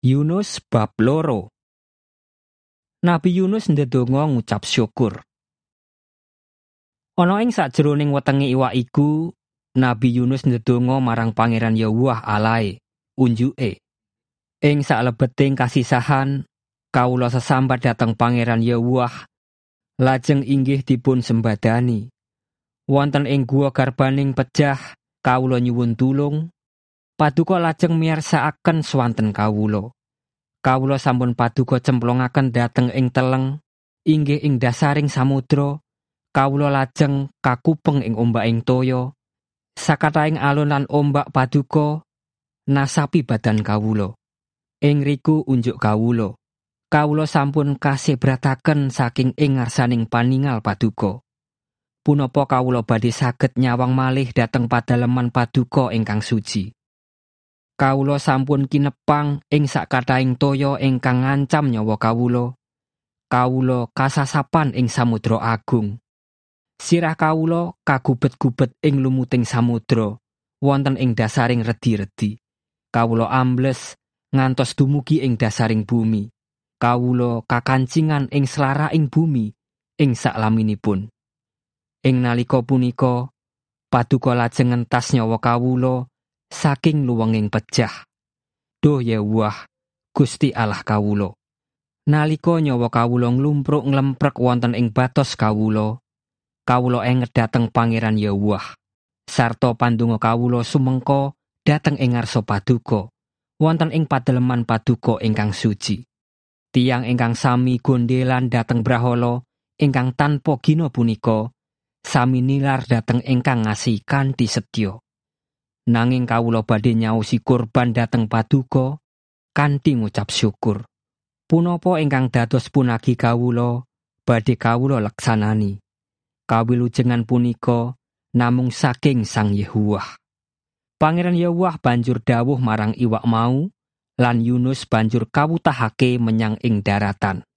Yunus bab 2. Nabi Yunus ndedonga ngucap syukur. Ana ing sajroning wetenge iwak iku, Nabi Yunus ndedonga marang Pangeran Yahweh Alahe, unjuke. Ing saklebeting kasisahan, kawula sesambat dhateng Pangeran Yahweh, lajeng inggih dipun sembadani. Wonten ing guwa garbaning pejah, kawula nyuwun tulung. Paduka lajeng miyarsakaken swanten kawula. Kawula sampun paduka cemplungaken dhateng ing teleng, inggih ing dasaring samudra. Kawula lajeng kakupeng ing ombaking toya. Sakataing alun lan ombak paduka nasapi badan kawula. Ing riku unjuk kawula. Kawula sampun kasebrataken saking ing ngarsaning paningal paduka. Punapa kawula badhe saged nyawang malih dhateng padaleman paduka ingkang suci. Kawula sampun kinepang ing sakataing toya ingkang ngancam nyawa kawula. Kawula kasasapan ing samudra agung. Sirah kawula kagubet-gubet ing lumuting samudra, wonten ing dasaring redi-redi. Kawula ambles ngantos dumugi ing dasaring bumi. Kawula kakancingan ing slaraing bumi ing saklaminipun. Ing nalika punika, paduka lajeng ngentas nyawa kawula saking luwenging pejah. Duh Yahweh, Gusti Allah kawula. Nalika nyawa kawula nglumpruk nglemprek wonten ing batos kawula, kawula enget dhateng Pangeran Yahweh. Sarta pandonga kawula sumengka dhateng ing ngarsa paduka, wonten ing padaleman paduka ingkang suci. Tiyang ingkang sami gondelan dhateng brahala ingkang tanpa gina punika, sami nilar dhateng ingkang ngasihi kanthi setya. Nanging kawula badhe nyaosi kurban dhateng paduka kanthi ngucap syukur. Punapa ingkang dados punagi kawula badhe kawula leksanani. Kawilujengan punika namung saking Sang Yahweh. Pangeran Yahweh banjur dawuh marang iwak mau, lan Yunus banjur kawutahake menyang ing daratan.